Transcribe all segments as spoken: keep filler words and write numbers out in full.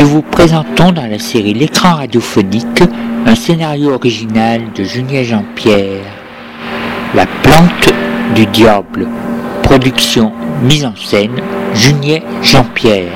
nous vous présentons dans la série L'écran radiophonique un scénario original de Junier Jean-Pierre, La plante du diable, production, mise en scène, Junier Jean-Pierre.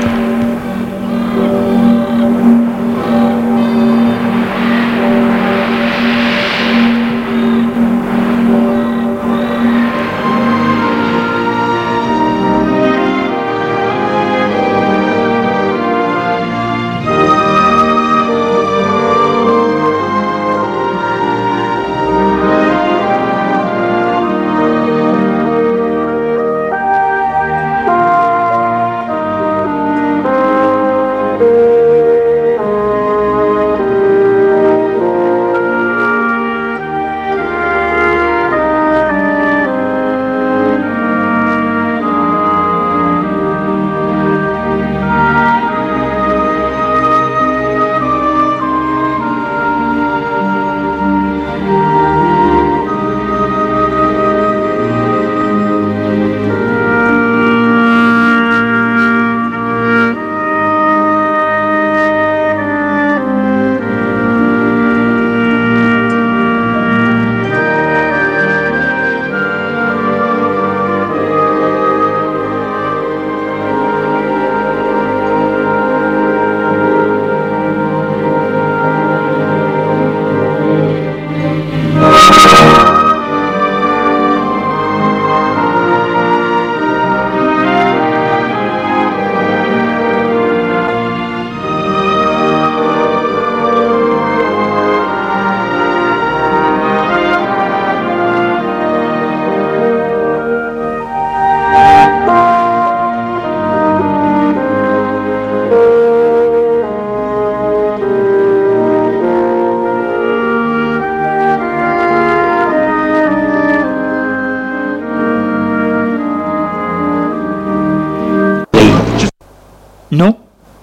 Non,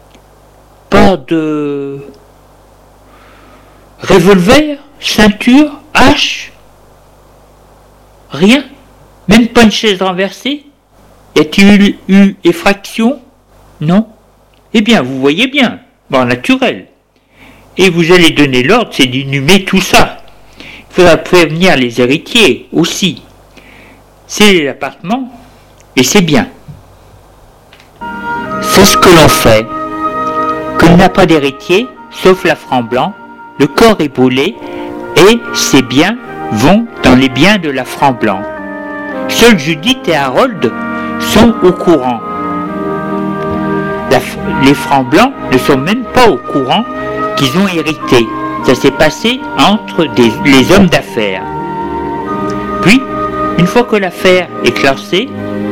pas de revolver, ceinture, hache, rien, même pas une chaise renversée. Y a-t-il eu effraction? Non. Eh bien, vous voyez bien, bon, naturel. Et vous allez donner l'ordre, c'est d'inhumer tout ça. Il faudra prévenir les héritiers aussi. C'est l'appartement, et c'est bien. C'est ce que l'on fait. Qu'il n'a pas d'héritier, sauf la Franc-Blanc, le corps est brûlé, et ses biens vont dans les biens de la Franc-Blanc. Seuls Judith et Harold sont au courant. La, les Franc-Blancs ne sont même pas au courant qu'ils ont hérité. Ça s'est passé entre des, les hommes d'affaires. Puis, une fois que l'affaire est classée,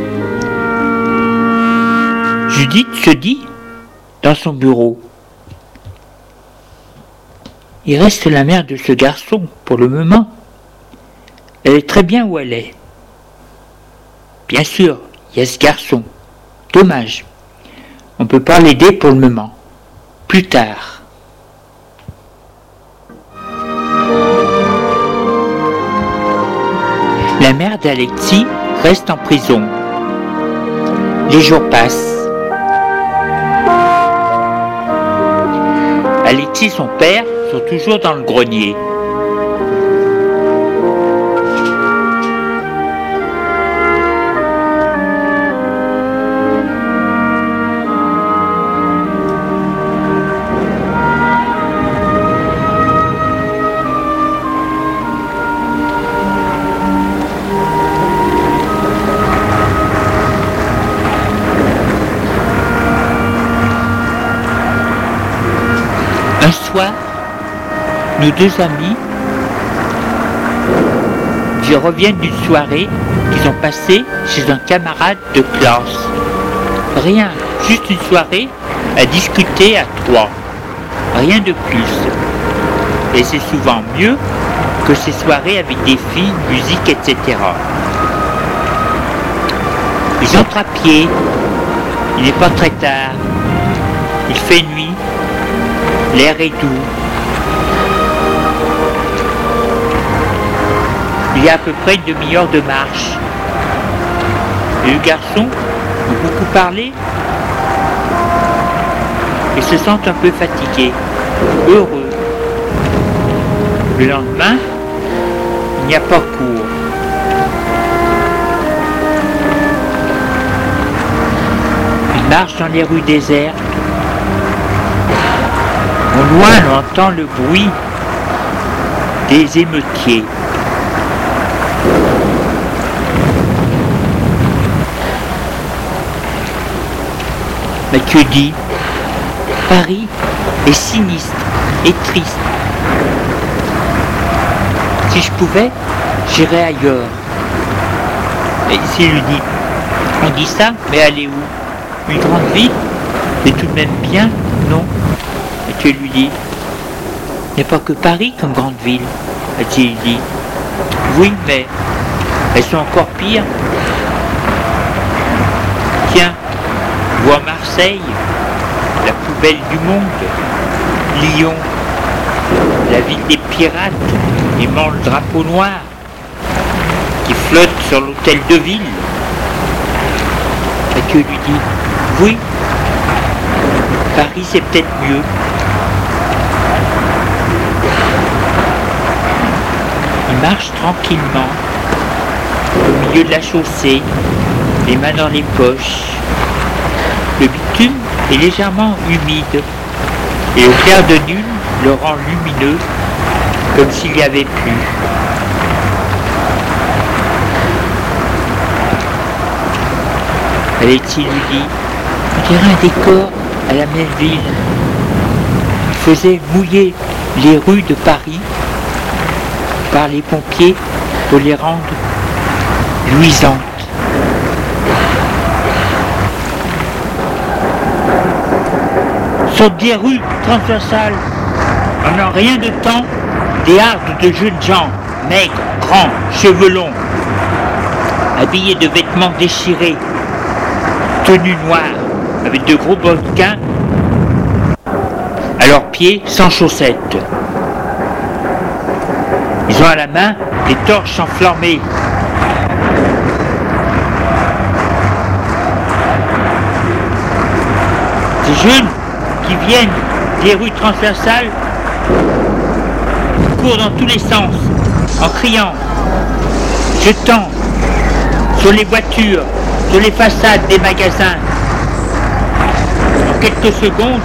Judith se dit dans son bureau: il reste la mère de ce garçon pour le moment. Elle est très bien où elle est. Bien sûr, il y a ce garçon. Dommage. On ne peut pas l'aider pour le moment. Plus tard. La mère d'Alexis reste en prison. Les jours passent. Alexis et son père sont toujours dans le grenier. Un soir, nos deux amis reviennent d'une soirée qu'ils ont passée chez un camarade de classe. Rien, juste une soirée à discuter à trois. Rien de plus. Et c'est souvent mieux que ces soirées avec des filles, musique, et cetera. Ils entrent à pied. Il n'est pas très tard. Il fait nuit. L'air est doux. Il y a à peu près une demi-heure de marche. Les deux garçons ont beaucoup parlé. et se sentent un peu fatigués, heureux. Le lendemain, il n'y a pas cours. Ils marchent dans les rues désertes. Au loin, on entend le bruit des émeutiers. Mathieu dit, Paris est sinistre et triste. Si je pouvais, j'irais ailleurs. Et ici, lui dit, on dit ça, mais aller où? Une grande ville? C'est tout de même bien, non? Mathieu lui dit, il n'y a pas que Paris comme grande ville. Mathieu lui dit, oui, mais elles sont encore pires. Tiens, vois Marseille, la plus belle du monde, Lyon, la ville des pirates, aimant le drapeau noir, qui flotte sur l'hôtel de ville. Mathieu lui dit, oui, Paris c'est peut-être mieux. Il marche tranquillement, au milieu de la chaussée, les mains dans les poches. Le bitume est légèrement humide et au clair de lune le rend lumineux comme s'il y avait plu. Alexis lui dit, on dirait un décor à la Melville. Il faisait mouiller les rues de Paris par les pompiers pour les rendre luisantes. Sur des rues transversales, en un rien de temps, des hardes de jeunes gens, maigres, grands, cheveux longs, habillés de vêtements déchirés, tenues noires, avec de gros brodequins, à leurs pieds sans chaussettes. Ils ont à la main des torches enflammées. Ces jeunes qui viennent des rues transversales courent dans tous les sens, en criant, jetant sur les voitures, sur les façades des magasins. En quelques secondes,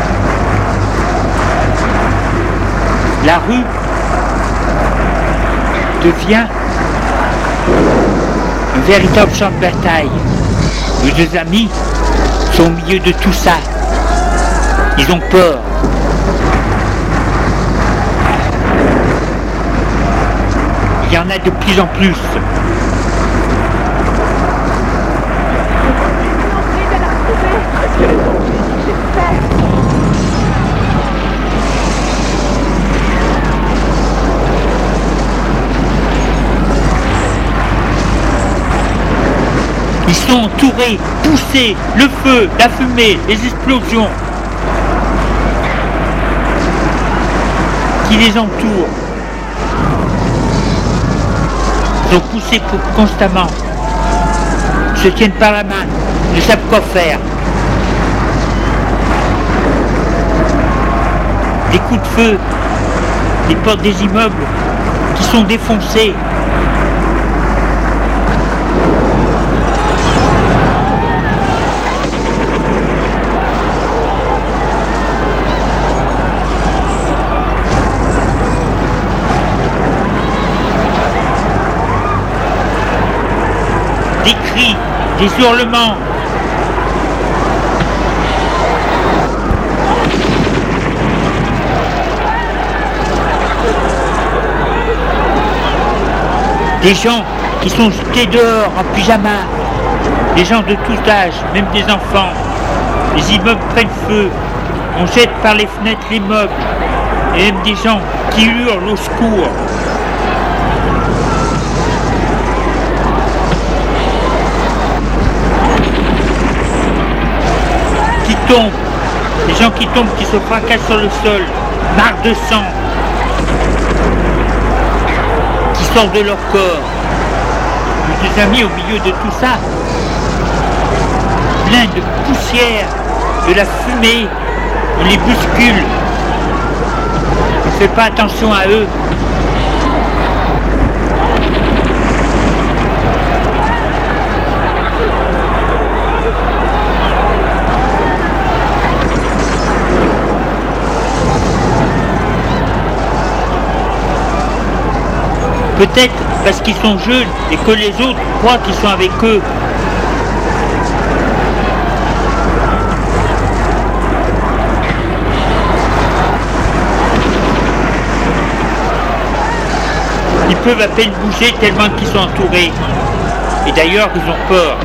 la rue devient un véritable champ de bataille. Nos deux amis sont au milieu de tout ça. Ils ont peur. Il y en a de plus en plus. Ils sont entourés, poussés, le feu, la fumée, les explosions qui les entourent. Ils sont poussés pour, constamment, ils se tiennent par la main, ne savent quoi faire. Des coups de feu, des portes des immeubles qui sont défoncées. Des cris, des hurlements. Des gens qui sont jetés dehors en pyjama. Des gens de tout âge, même des enfants. Les immeubles prennent feu. On jette par les fenêtres les meubles. Et même des gens qui hurlent au secours. Qui tombent, des gens qui tombent, qui se fracassent sur le sol, marques de sang, qui sortent de leur corps. Mes deux amis au milieu de tout ça, plein de poussière, de la fumée, on les bouscule. On ne fait pas attention à eux. Peut-être parce qu'ils sont jeunes et que les autres croient qu'ils sont avec eux. Ils peuvent à peine bouger tellement qu'ils sont entourés. Et d'ailleurs, ils ont peur.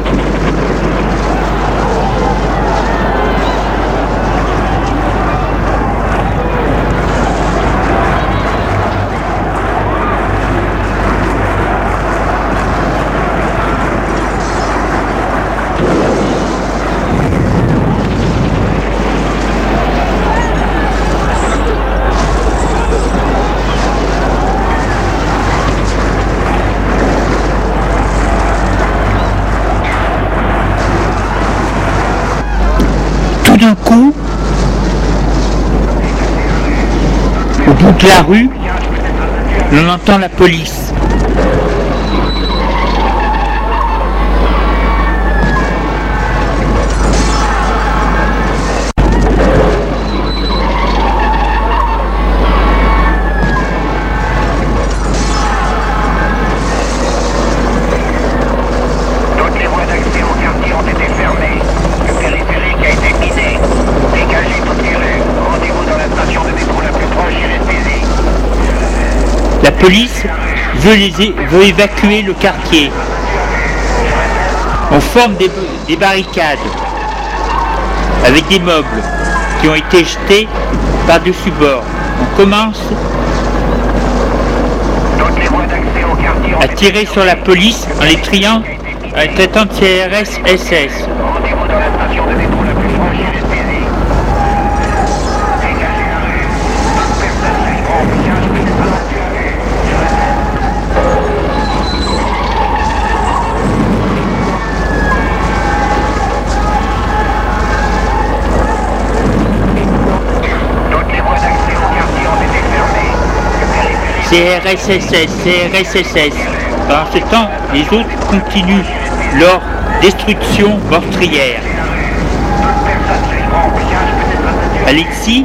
D'un coup, au bout de la rue, on entend la police. Toutes les voies d'accès au quartier ont été fermées. Le périphérique a été miné. Dégagez toutes les rues. Rendez-vous dans la station de métro la plus proche et restez-y. La police veut, les, veut évacuer le quartier. On forme des, des barricades avec des meubles qui ont été jetés par-dessus bord. On commence Toutes les voies d'accès au quartier ont à été tirer sur la police en les triant, en les traitant de C R S S S. Rendez-vous dans la station de métro la plus proche et restez-y. Dégagez la rue. Toute personne suivant au visage peut être évacuée. Je répète. Toutes les voies d'accès au quartier ont été fermées. Le périphérique C R S S S, C R S S S. Pendant ce temps, les autres continuent leur destruction meurtrière. Alexis,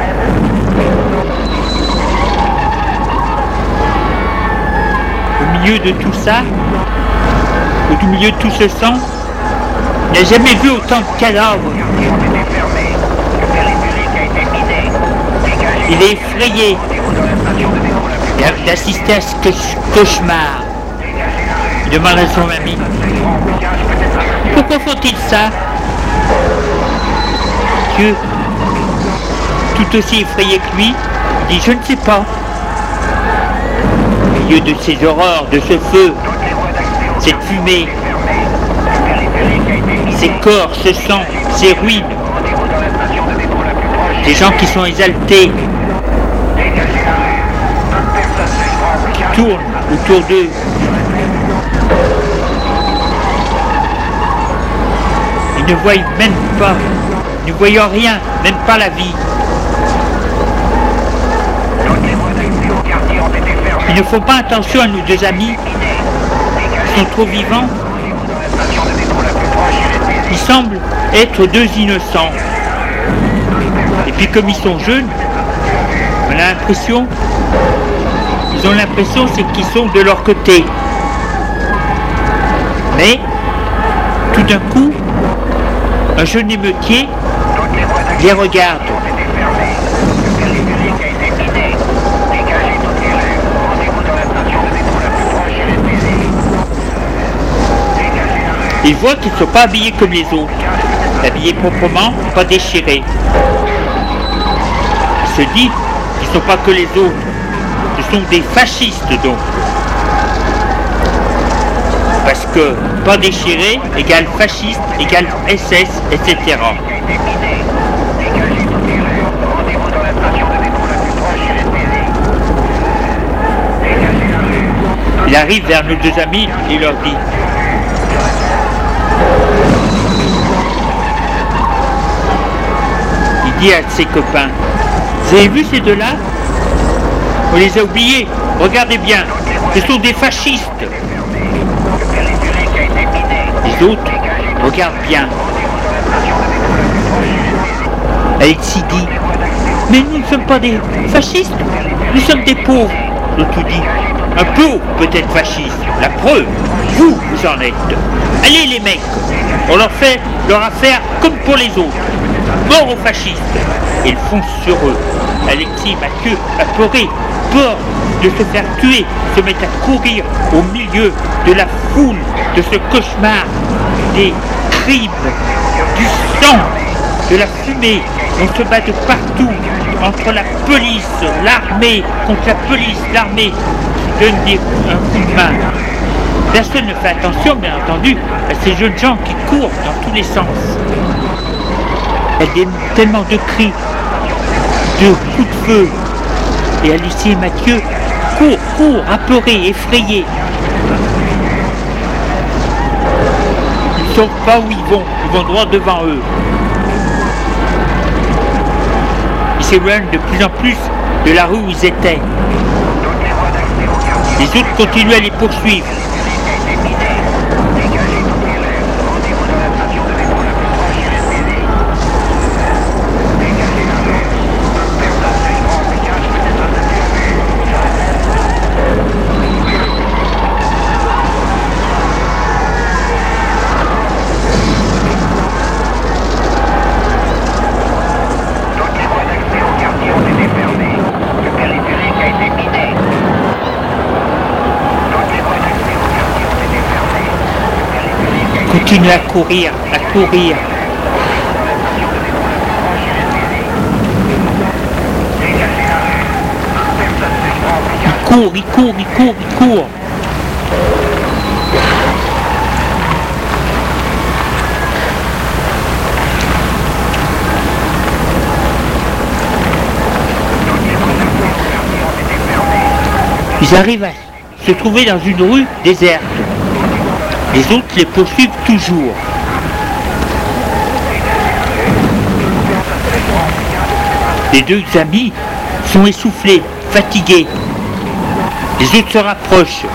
au milieu de tout ça, au milieu de tout ce sang, il n'a jamais vu autant de cadavres. Il est effrayé d'assister à ce cauchemar. Il demande à son ami: pourquoi font-ils ça? Dieu, tout aussi effrayé que lui, dit: je ne sais pas. Au milieu de ces horreurs, de ce feu, cette fumée, ces corps, ce sang, ces ruines, des gens qui sont exaltés, qui tournent autour d'eux. Ils ne voient même pas, ne voyant rien, même pas la vie. Ils ne font pas attention à nos deux amis. Ils sont trop vivants. Ils semblent être deux innocents. Et puis comme ils sont jeunes, on a l'impression, ils ont l'impression c'est qu'ils sont de leur côté. Mais, tout d'un coup, un jeune émeutier les regarde. Il voit qu'ils ne sont pas habillés comme les autres, habillés proprement, pas déchirés. Il se dit qu'ils ne sont pas que les autres, ce sont des fascistes donc. Parce que pas déchiré égale fasciste égale S S, et cetera. Il arrive vers nos deux amis et leur dit: il dit à ses copains. Vous avez vu ces deux-là? On les a oubliés. Regardez bien, ce sont des fascistes. Les autres regardent bien. Alexis dit, mais nous ne sommes pas des fascistes, nous sommes des pauvres. L'autre dit, un pauvre peut être fasciste. La preuve, vous, vous en êtes. Allez les mecs, on leur fait leur affaire comme pour les autres. Mort aux fascistes. Et ils foncent sur eux. Alexis et Mathieu, apeurés, peur de se faire tuer, se mettent à courir au milieu de la foule, de ce cauchemar, des crimes, du sang, de la fumée. On se bat de partout, entre la police, l'armée, contre la police, l'armée, qui donne des, un coup de main. Personne ne fait attention, bien entendu, à ces jeunes gens qui courent dans tous les sens. Il y a tellement de cris, de coups de feu. Et Alexis et Mathieu courent, courent, apeurés, effrayés. Ils ne savent pas où ils vont, ils vont droit devant eux. Ils s'éloignent de plus en plus de la rue où ils étaient. Les autres continuent à les poursuivre. Continue à courir, à courir. Il court, il court, il court, il court. Ils arrivent à se trouver dans une rue déserte. Les autres les poursuivent toujours. Les deux amis sont essoufflés, fatigués. Les autres se rapprochent.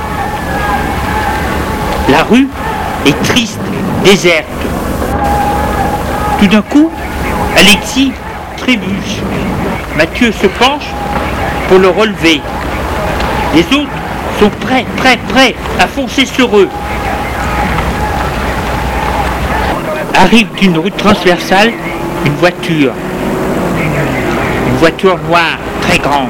La rue est triste, déserte. Tout d'un coup, Alexis trébuche. Mathieu se penche pour le relever. Les autres sont prêts, prêts, prêts à foncer sur eux. Arrive d'une rue transversale une voiture. Une voiture noire, très grande.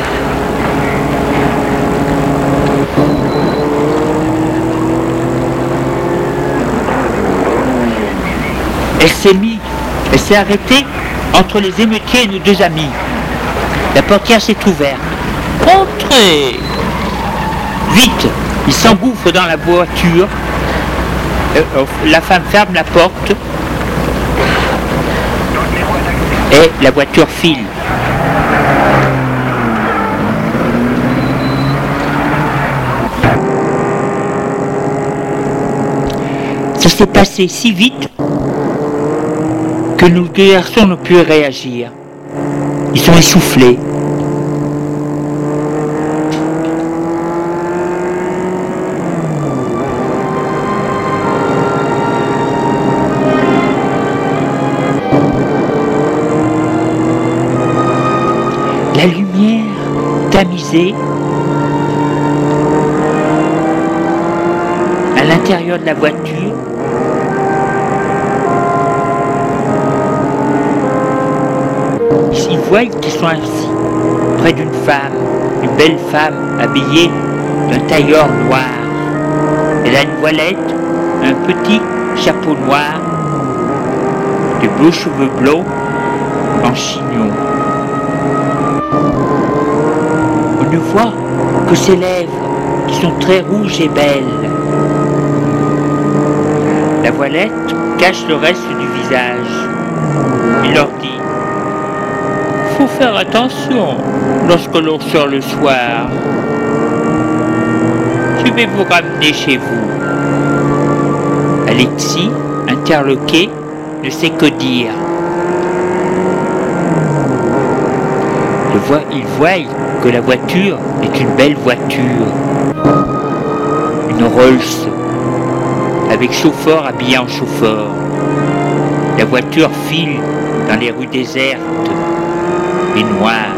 Elle s'est mise, elle s'est arrêtée entre les émeutiers et nos deux amis. La portière s'est ouverte. Entrez! Vite, ils s'engouffrent dans la voiture. Euh, la femme ferme la porte et la voiture file. Ça s'est passé si vite que nos deux garçons n'ont pu réagir. Ils sont essoufflés. La lumière tamisée à l'intérieur de la voiture. Ils voient qu'ils sont assis près d'une femme, une belle femme habillée d'un tailleur noir. Elle a une voilette, un petit chapeau noir, de beaux cheveux blonds en chignon. On ne voit que ses lèvres qui sont très rouges et belles. La voilette cache le reste du visage. Il leur dit: faut faire attention lorsque l'on sort le soir. Je vais vous ramener chez vous. Alexis, interloqué, ne sait que dire. voit, ils voient que la voiture est une belle voiture, une Rolls, avec chauffeur habillé en chauffeur. La voiture file dans les rues désertes et noires.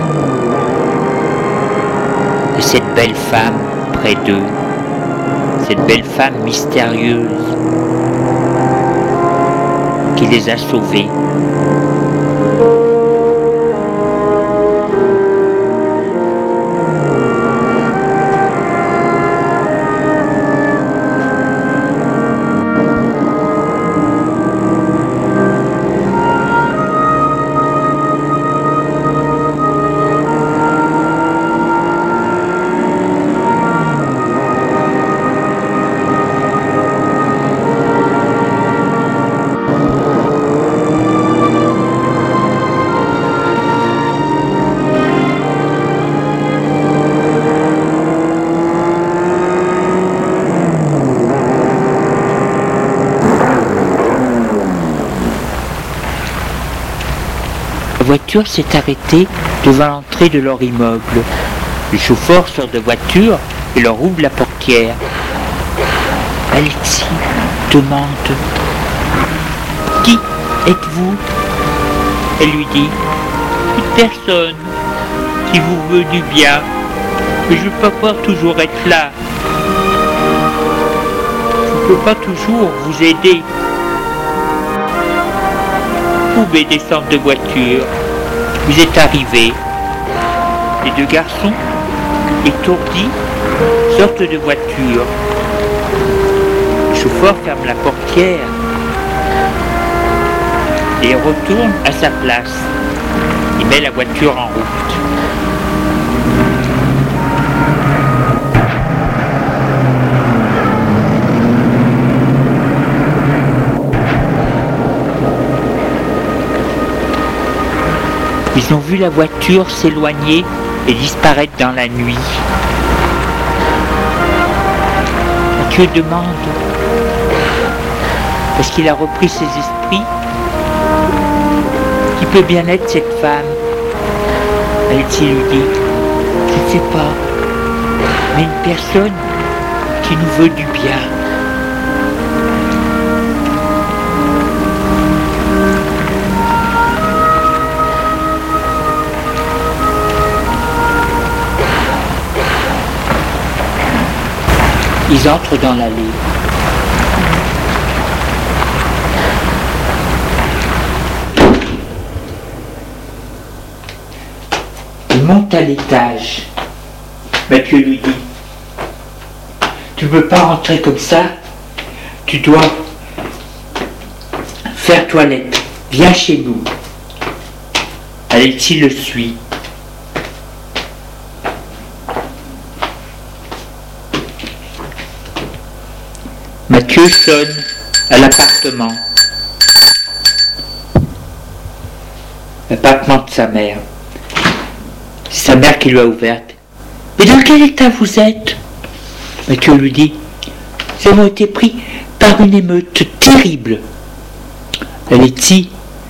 Et cette belle femme près d'eux, cette belle femme mystérieuse qui les a sauvés. La voiture s'est arrêtée devant l'entrée de leur immeuble. Le chauffeur sort de voiture et leur ouvre la portière. Alexis demande « Qui êtes-vous » Elle lui dit « Une personne qui vous veut du bien, mais je ne peux pas toujours être là. Je ne peux pas toujours vous aider. Vous pouvez descendre de voiture. Vous êtes arrivés. » Les deux garçons, étourdis, sortent de voiture. Le chauffeur ferme la portière et retourne à sa place. Il met la voiture en route. Ils ont vu la voiture s'éloigner et disparaître dans la nuit. Mathieu demande, parce qu'il a repris ses esprits, qui peut bien être cette femme. Alexis lui dit, je ne sais pas, mais une personne qui nous veut du bien. Ils entrent dans l'allée. Ils montent à l'étage. Mathieu lui dit, tu ne peux pas rentrer comme ça, tu dois faire toilette, viens chez nous. Alexis le suit. Mathieu sonne à l'appartement. L'appartement de sa mère. C'est sa mère qui lui a ouverte. Mais dans quel état vous êtes? Mathieu lui dit, nous avons été pris par une émeute terrible. Alexis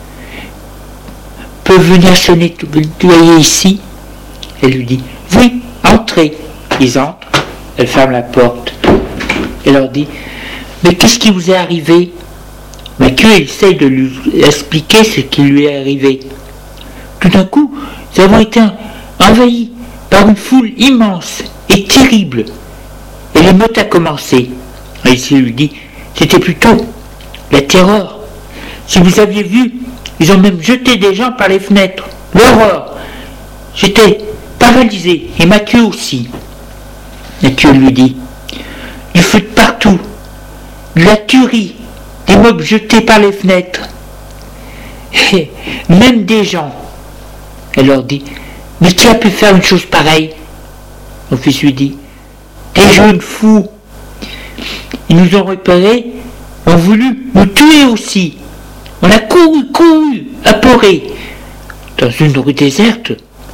peut venir se nettoyer ici. Elle lui dit, oui, entrez. Ils entrent, elle ferme la porte. Elle leur dit, mais qu'est-ce qui vous est arrivé? Mathieu essaye de lui expliquer ce qui lui est arrivé. Tout d'un coup, nous avons été envahis par une foule immense et terrible. Et l'émeute a commencé. Alexis lui dit, c'était plutôt la terreur. Si vous aviez vu, ils ont même jeté des gens par les fenêtres. L'horreur. J'étais paralysé, et Mathieu aussi. Mathieu lui dit, du feu de partout, de la tuerie, des meubles jetés par les fenêtres, et même des gens. Elle leur dit, mais qui a pu faire une chose pareille? Mon fils lui dit, des jeunes fous. Ils nous ont repérés, ont voulu nous tuer aussi. On a couru, couru, apeurés, dans une rue déserte,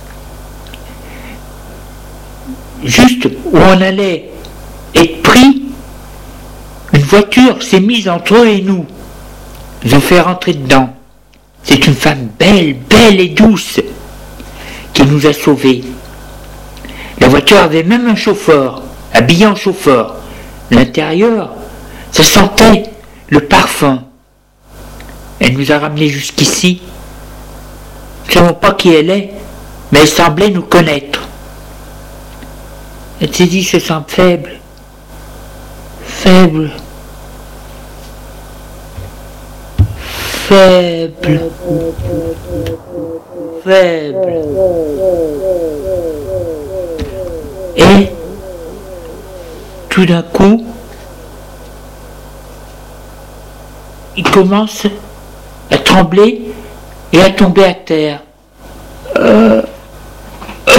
juste où on allait être pris. Une voiture s'est mise entre eux et nous. Ils ont fait rentrer dedans. C'est une femme belle, belle et douce, qui qui nous a sauvés. La voiture avait même un chauffeur, habillé en chauffeur. L'intérieur, ça sentait le parfum. Elle nous a ramenés jusqu'ici. Nous ne savons pas qui elle est, mais elle semblait nous connaître. Elle s'est dit, je sens faible. Faible. Faible. Faible. Et tout d'un coup, il commence à trembler et à tomber à terre. Euh, oh.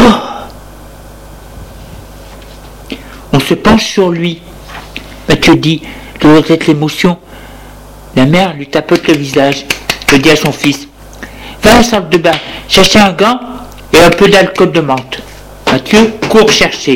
On se penche sur lui. Mathieu dit, ça doit être l'émotion. La mère lui tapote le visage. Je dis à son fils, va à la salle de bain, chercher un gant et un peu d'alcool de menthe. Mathieu court chercher.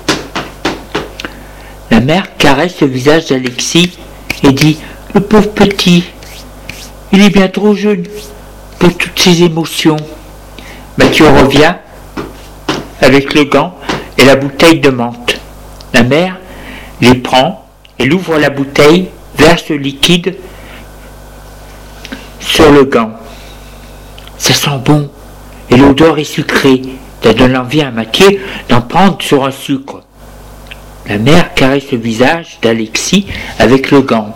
La mère caresse le visage d'Alexis et dit, le pauvre petit, il est bien trop jeune pour toutes ces émotions. Mathieu revient avec le gant et la bouteille de menthe. La mère les prend, elle ouvre la bouteille, verse le liquide sur le gant. Ça sent bon et l'odeur est sucrée. Ça donne envie à Mathieu d'en prendre sur un sucre. La mère caresse le visage d'Alexis avec le gant.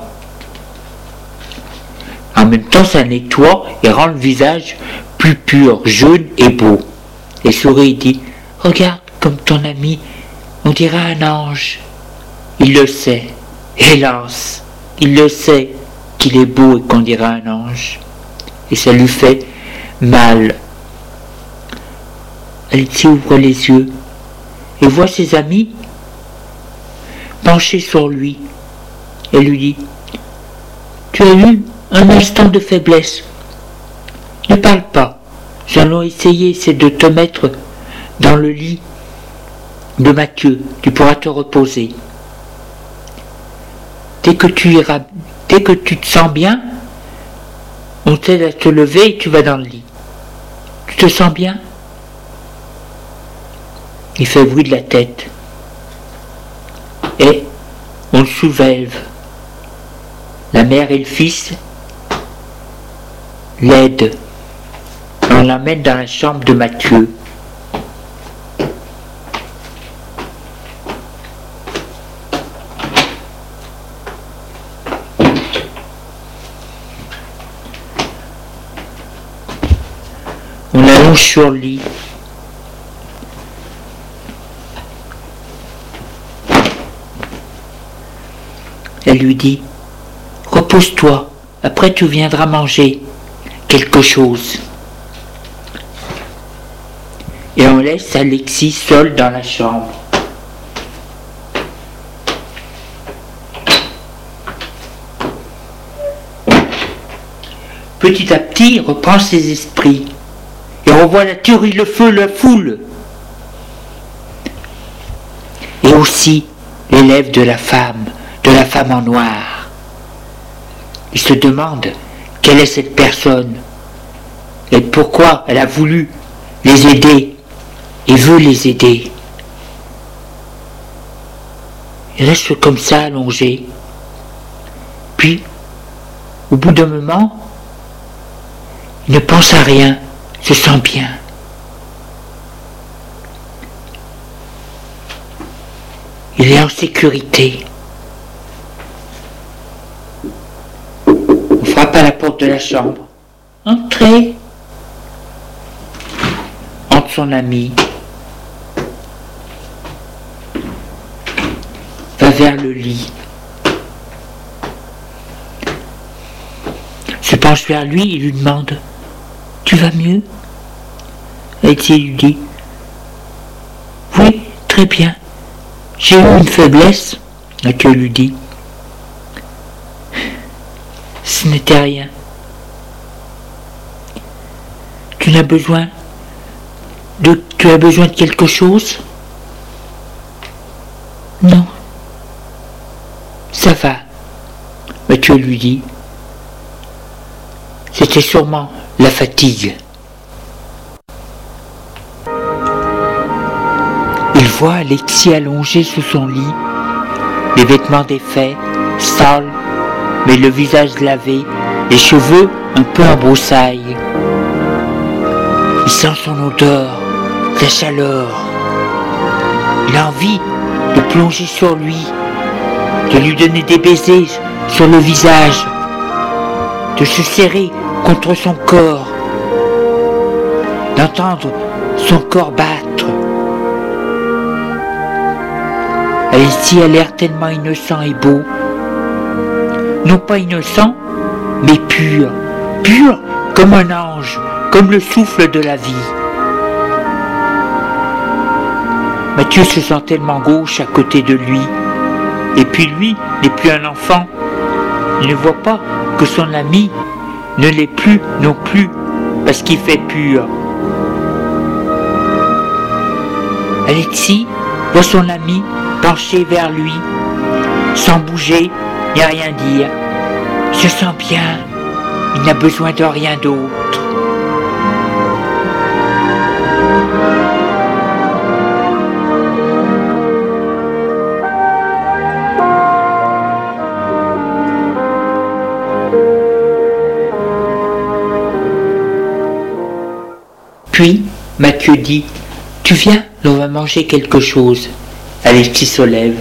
En même temps, ça nettoie et rend le visage plus pur, jaune et beau. Et sourit et dit, regarde comme ton ami, on dirait un ange. Il le sait, hélas, il le sait qu'il est beau et qu'on dirait un ange. Et ça lui fait mal. Alexis ouvre les yeux et voit ses amis penchés sur lui et lui dit, tu as eu un instant de faiblesse. Ne parle pas. Nous allons essayer, c'est de te mettre dans le lit de Mathieu. Tu pourras te reposer. Dès que tu iras, dès que tu te sens bien, on t'aide à te lever et tu vas dans le lit. Tu te sens bien? Il fait bruit de la tête. Et on le soulève. La mère et le fils l'aident. On l'amène dans la chambre de Mathieu. On l'allonge sur le lit. Elle lui dit, repose-toi, après tu viendras manger quelque chose. Et on laisse Alexis seul dans la chambre. Petit à petit, il reprend ses esprits et revoit la tuerie, le feu, la foule. Et aussi les lèvres de la femme, de la femme en noir. Il se demande quelle est cette personne et pourquoi elle a voulu les aider et veut les aider. Il reste comme ça allongé. Puis, au bout d'un moment, il ne pense à rien, se sent bien. Il est en sécurité. On frappe à la porte de la chambre. Entrez. Entre son ami. Va vers le lit. Se penche vers lui et lui demande, tu vas mieux? Alexis lui dit, oui, très bien. J'ai eu une faiblesse. Mathieu lui dit, ce n'était rien. Tu n'as besoin de, tu as besoin de quelque chose? Non. Ça va. Mathieu lui dit, c'était sûrement la fatigue. Il voit Alexis allongé sous son lit, les vêtements défaits, sales, mais le visage lavé, les cheveux un peu en broussailles. Il sent son odeur, sa chaleur. Il a envie de plonger sur lui, de lui donner des baisers sur le visage, de se serrer contre son corps, d'entendre son corps battre. Alexis a l'air tellement innocent et beau. Non pas innocent, mais pur, pur comme un ange, comme le souffle de la vie. Mathieu se sent tellement gauche à côté de lui. Et puis lui n'est plus un enfant. Il ne voit pas que son ami ne l'est plus non plus parce qu'il fait pur. Alexis voit son ami penché vers lui, sans bouger ni rien dire. Il se sent bien, il n'a besoin de rien d'autre. Puis, Mathieu dit « Tu viens, on va manger quelque chose. » Alexis se lève.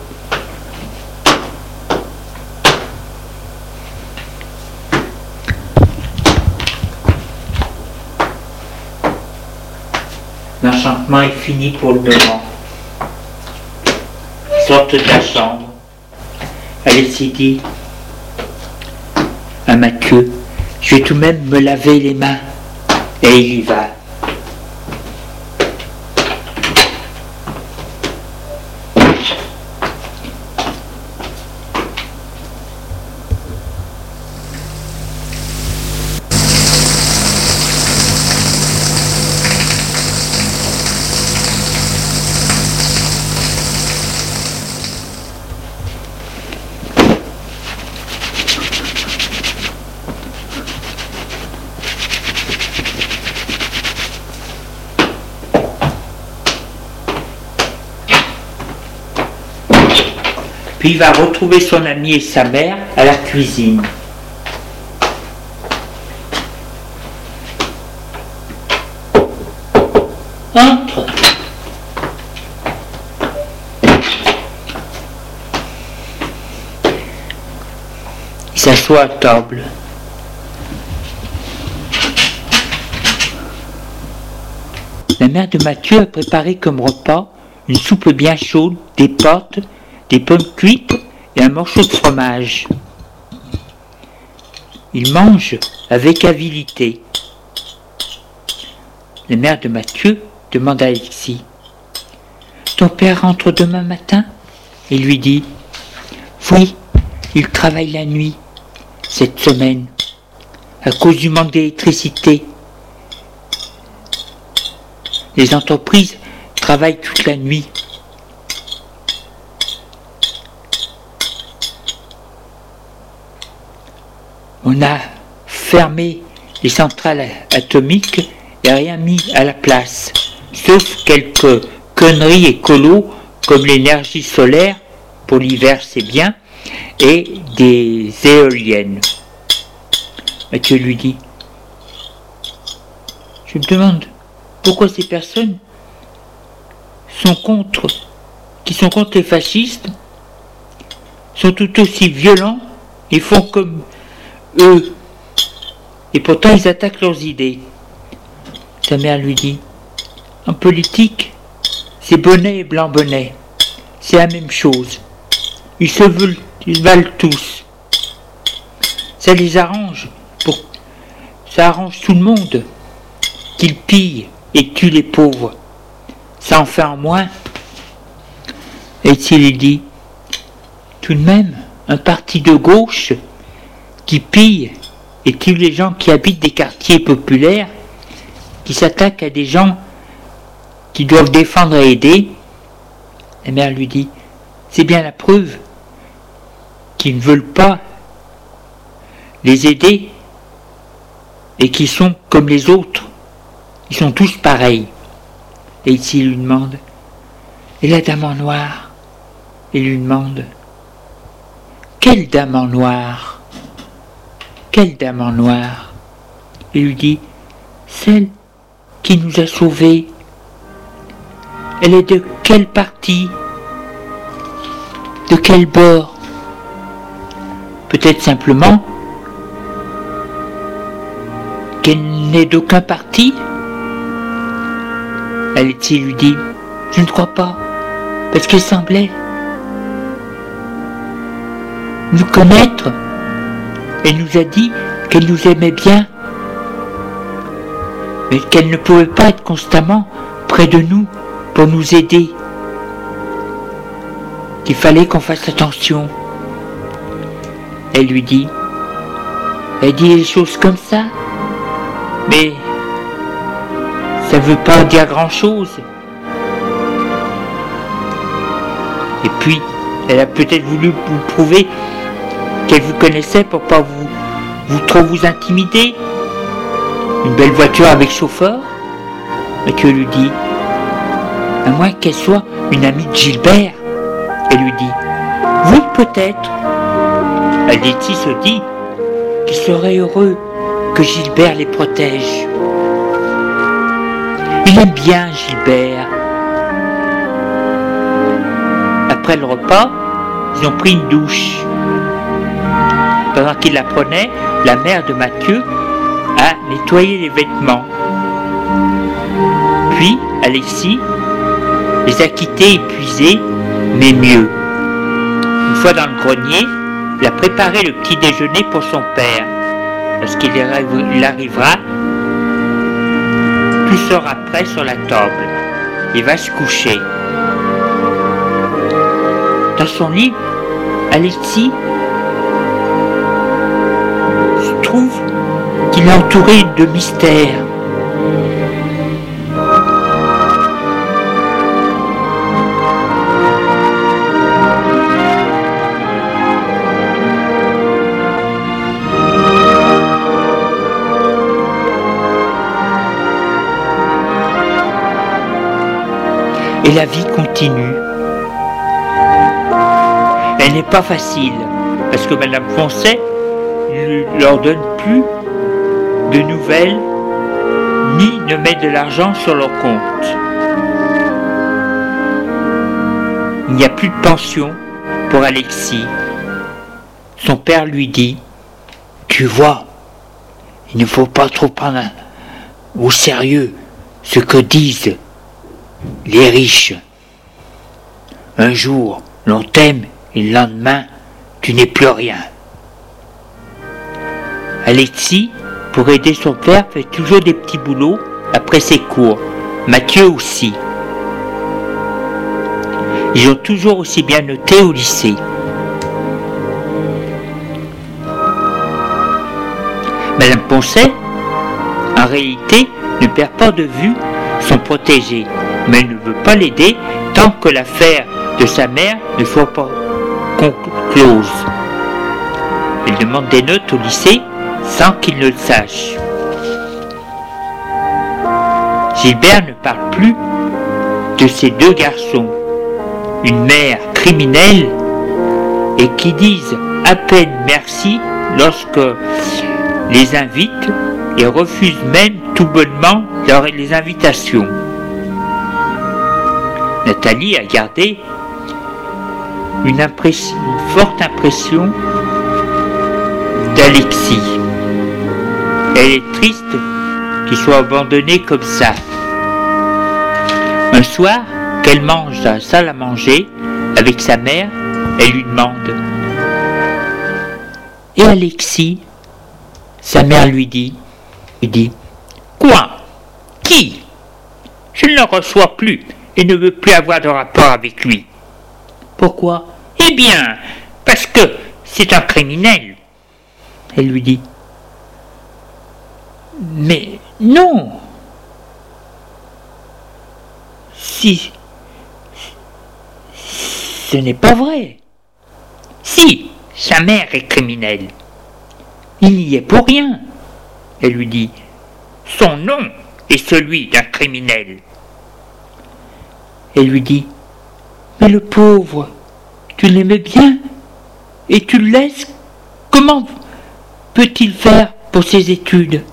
L'enchantement est fini pour le moment. Ils sortent de la chambre. Alexis dit à Mathieu « Je vais tout de même me laver les mains. » Et il y va. Puis il va retrouver son ami et sa mère à la cuisine. Entre. Il s'assoit à table. La mère de Mathieu a préparé comme repas une soupe bien chaude, des pâtes, des pommes cuites et un morceau de fromage. Il mange avec avidité. La mère de Mathieu demande à Alexis « Ton père rentre demain matin ?» Il lui dit « Oui, il travaille la nuit, cette semaine, à cause du manque d'électricité. Les entreprises travaillent toute la nuit. » On a fermé les centrales atomiques et rien mis à la place, sauf quelques conneries écolo comme l'énergie solaire, pour l'hiver c'est bien, et des éoliennes. Mathieu lui dit « Je me demande pourquoi ces personnes sont contre, qui sont contre les fascistes, sont tout aussi violents et font comme eux, et pourtant ils attaquent leurs idées. » Sa mère lui dit « En politique, c'est bonnet et blanc bonnet, c'est la même chose. Ils se veulent, ils valent tous. Ça les arrange, pour, ça arrange tout le monde, qu'ils pillent et tuent les pauvres. Ça en fait en moins. » Et s'il dit « Tout de même, un parti de gauche qui pille et tue les gens qui habitent des quartiers populaires, qui s'attaquent à des gens qui doivent défendre et aider. » La mère lui dit « C'est bien la preuve qu'ils ne veulent pas les aider et qu'ils sont comme les autres. Ils sont tous pareils. » Et ici il lui demande Et la dame en noir, il lui demande « Quelle dame en noir ? Quelle dame en noir ?» Il lui dit « Celle qui nous a sauvés. Elle est de quel parti ? De quel bord ? Peut-être simplement qu'elle n'est d'aucun parti ?» Alexis lui dit « Je ne crois pas, parce qu'elle semblait nous connaître. Elle nous a dit qu'elle nous aimait bien, mais qu'elle ne pouvait pas être constamment près de nous pour nous aider, qu'il fallait qu'on fasse attention. » Elle lui dit, elle dit les choses comme ça, mais ça ne veut pas dire grand-chose. Et puis, elle a peut-être voulu vous prouver qu'elle vous connaissait pour pas vous, vous trop vous intimider. Une belle voiture avec chauffeur. Mathieu lui dit, à moins qu'elle soit une amie de Gilbert. Elle lui dit, oui, peut-être. Alexis se dit qu'il serait heureux que Gilbert les protège. Il aime bien Gilbert. Après le repas, ils ont pris une douche. Pendant qu'il la prenait, la mère de Mathieu a nettoyé les vêtements. Puis Alexis les a quittés épuisés, mais mieux. Une fois dans le grenier, il a préparé le petit déjeuner pour son père. Lorsqu'il arrivera, tout sera prêt sur la table. Il va se coucher. Dans son lit, Alexis trouve qu'il est entouré de mystères. Et la vie continue. Elle n'est pas facile, parce que Madame Foncet ne leur donne plus de nouvelles, ni ne met de l'argent sur leur compte. Il n'y a plus de pension pour Alexis. Son père lui dit, « Tu vois, il ne faut pas trop prendre au sérieux ce que disent les riches. Un jour, l'on t'aime et le lendemain, tu n'es plus rien. » Alexis, pour aider son père, fait toujours des petits boulots après ses cours. Mathieu aussi. Ils ont toujours aussi bien noté au lycée. Madame Poncet, en réalité, ne perd pas de vue son protégé, mais elle ne veut pas l'aider tant que l'affaire de sa mère ne soit pas close. Elle demande des notes au lycée sans qu'il ne le sache. Gilbert ne parle plus de ces deux garçons, une mère criminelle et qui disent à peine merci lorsque les invitent et refusent même tout bonnement leur, les invitations. Nathalie a gardé une, impression, une forte impression d'Alexis. Elle est triste qu'il soit abandonné comme ça. Un soir, qu'elle mange dans la salle à manger avec sa mère, elle lui demande « Et Alexis ?» Sa mère lui dit, lui dit « Quoi ? Qui ? Je ne le reçois plus et ne veux plus avoir de rapport avec lui. » Pourquoi ? Eh bien, parce que c'est un criminel. Elle lui dit « Mais non ! Si, ce n'est pas vrai. Si, sa mère est criminelle. Il n'y est pour rien. » Elle lui dit « Son nom est celui d'un criminel. » Elle lui dit Mais le pauvre, tu l'aimais bien et tu le laisses. Comment peut-il faire pour ses études?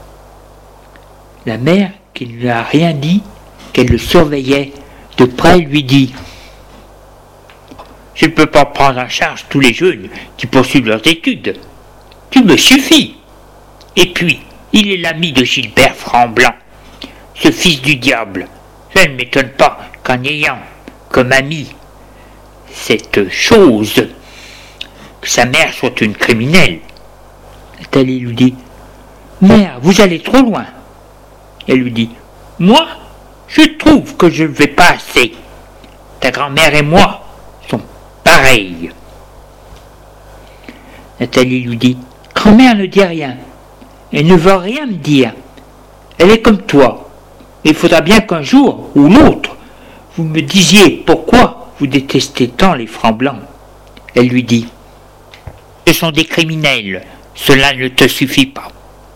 La mère, qui ne lui a rien dit, qu'elle le surveillait de près, lui dit: je ne peux pas prendre en charge tous les jeunes qui poursuivent leurs études. Tu me suffis. Et puis, il est l'ami de Gilbert Framblanc, ce fils du diable. Ça ne m'étonne pas qu'en ayant comme ami cette chose, que sa mère soit une criminelle. Nathalie lui dit: mère, vous allez trop loin. Elle lui dit: moi, je trouve que je ne vais pas assez. Ta grand-mère et moi sont pareils. Nathalie lui dit: grand-mère ne dit rien. Elle ne veut rien me dire. Elle est comme toi. Il faudra bien qu'un jour ou l'autre, vous me disiez pourquoi vous détestez tant les Framblanc. Elle lui dit: ce sont des criminels. Cela ne te suffit pas.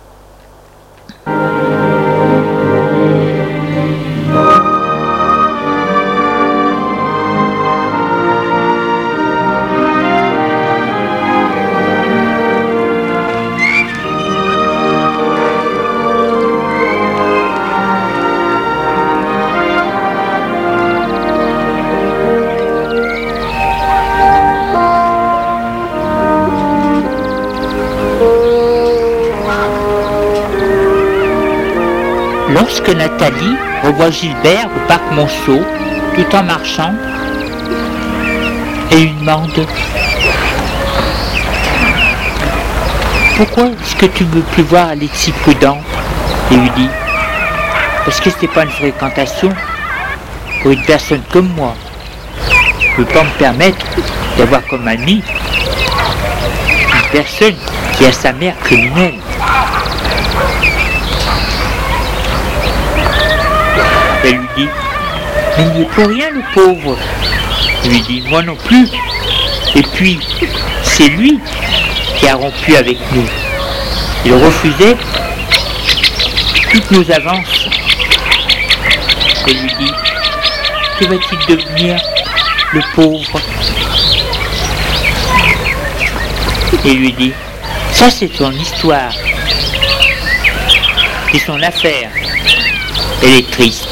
Lorsque Nathalie revoit Gilbert au parc Monceau, tout en marchant, elle lui demande: pourquoi est-ce que tu ne veux plus voir Alexis Prudent? Et lui dit: parce que ce n'est pas une fréquentation pour une personne comme moi. Je ne peux pas me permettre d'avoir comme ami une personne qui a sa mère criminelle. Elle lui dit: mais il n'y est pour rien, le pauvre. Il lui dit: moi non plus. Et puis, c'est lui qui a rompu avec nous. Il refusait toutes nos avances. Elle lui dit: que va-t-il devenir, le pauvre? Et lui dit: ça, c'est son histoire. C'est son affaire. Elle est triste.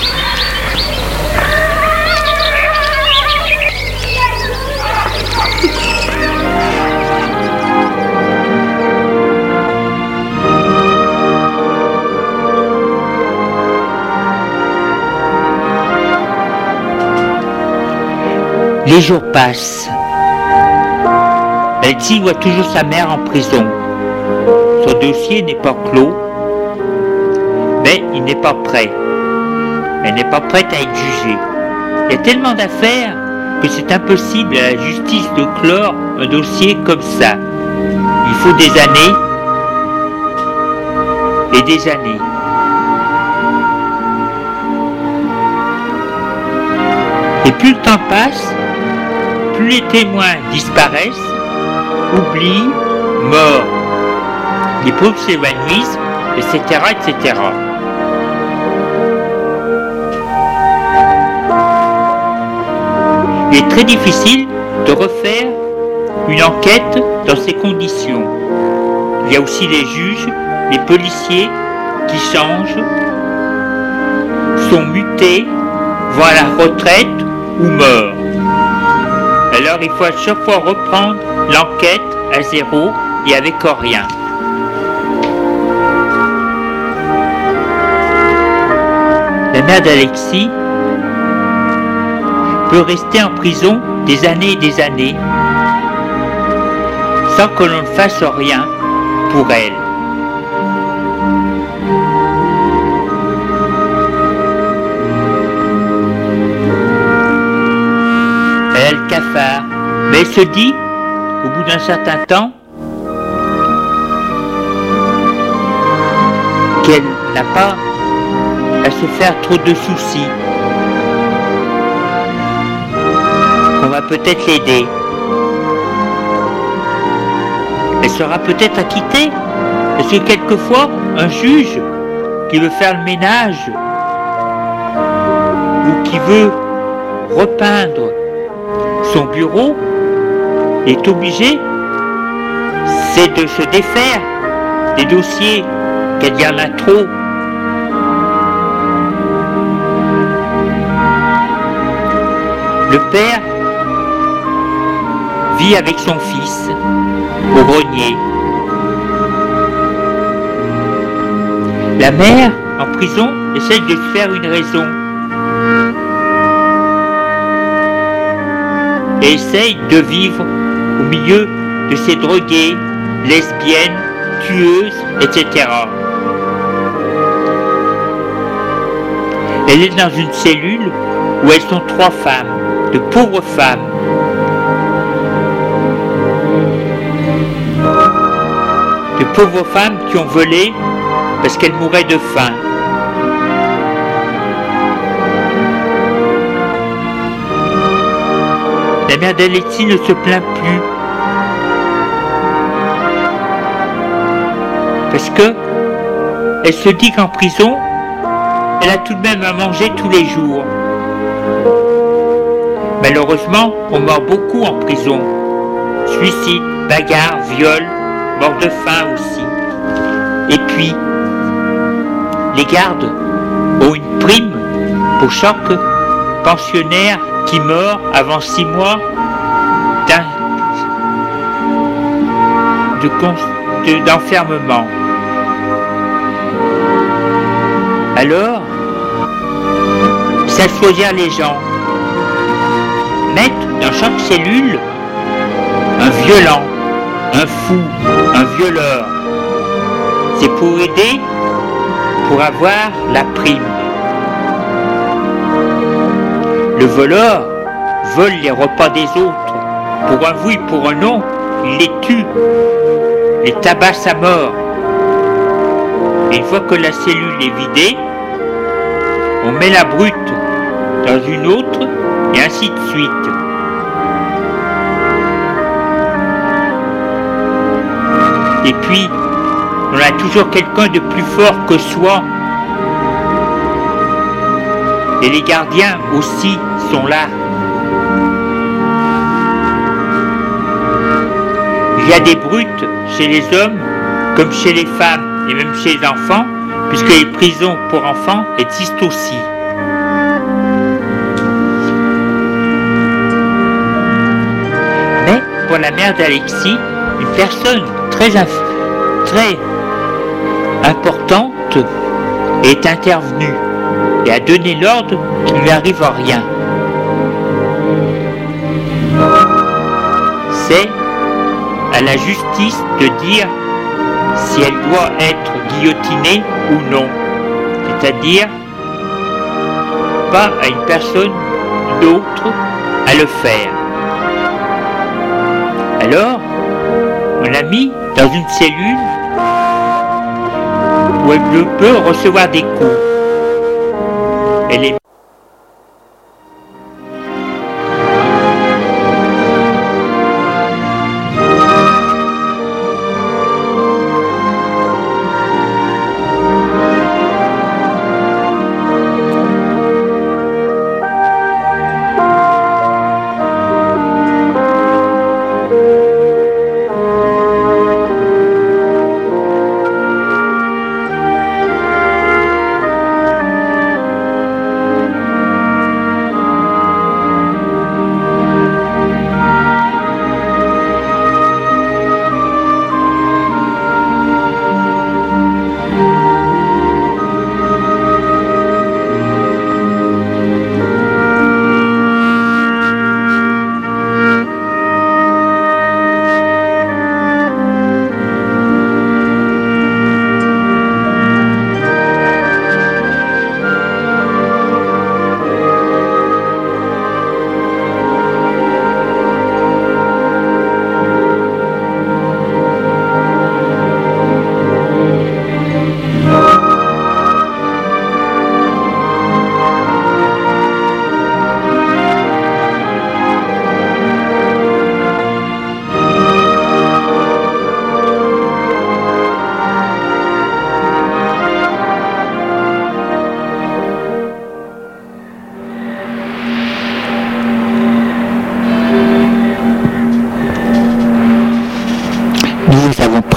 Les jours passent. Alexis voit toujours sa mère en prison. Son dossier n'est pas clos, mais il n'est pas prêt. Elle n'est pas prête à être jugée. Il y a tellement d'affaires que c'est impossible à la justice de clore un dossier comme ça. Il faut des années et des années. Et plus le temps passe, plus les témoins disparaissent, oublient, morts. Les preuves s'évanouissent, et cetera, et cetera. Il est très difficile de refaire une enquête dans ces conditions. Il y a aussi les juges, les policiers qui changent, sont mutés, vont à la retraite ou meurent. Alors il faut à chaque fois reprendre l'enquête à zéro et avec rien. La mère d'Alexis peut rester en prison des années et des années sans que l'on ne fasse rien pour elle. Elle a le cafard, mais elle se dit, au bout d'un certain temps, qu'elle n'a pas à se faire trop de soucis, qu'on va peut-être l'aider. Elle sera peut-être acquittée, parce que quelquefois, un juge qui veut faire le ménage, ou qui veut repeindre son bureau, il est obligé, c'est de se défaire des dossiers, qu'il y en a trop. Le père vit avec son fils au grenier. La mère, en prison, essaie de se faire une raison et essaye de vivre au milieu de ces drogués, lesbiennes, tueuses, et cetera. Elle est dans une cellule où elles sont trois femmes, de pauvres femmes. De pauvres femmes qui ont volé parce qu'elles mouraient de faim. La mère d'Alexis ne se plaint plus parce que elle se dit qu'en prison, elle a tout de même à manger tous les jours. Malheureusement, on meurt beaucoup en prison. Suicide, bagarre, viol, mort de faim aussi. Et puis, les gardes ont une prime pour chaque pensionnaire qui meurt avant six mois d'un, de, de, d'enfermement. Alors, ça choisir les gens. Mettre dans chaque cellule un violent, un fou, un violeur. C'est pour aider, pour avoir la prime. Le voleur vole les repas des autres. Pour un oui, pour un non, il les tue, les tabasse à mort. Et une fois que la cellule est vidée, on met la brute dans une autre, et ainsi de suite. Et puis, on a toujours quelqu'un de plus fort que soi. Et les gardiens aussi sont là. Il y a des brutes chez les hommes, comme chez les femmes, et même chez les enfants, puisque les prisons pour enfants existent aussi. Pour la mère d'Alexis, une personne très, très importante est intervenue et a donné l'ordre qu'il ne lui arrive rien. C'est à la justice de dire si elle doit être guillotinée ou non. C'est-à-dire pas à une personne d'autre à le faire. Alors, on l'a mis dans une cellule où elle peut recevoir des coups. Elle est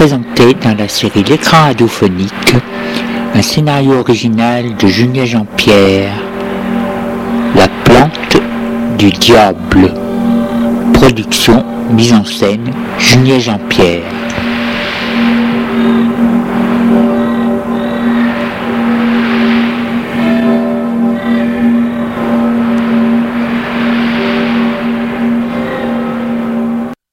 présenté dans la série L'écran radiophonique, un scénario original de Julien Jean-Pierre, La plante du diable. Production, mise en scène, Julien Jean-Pierre.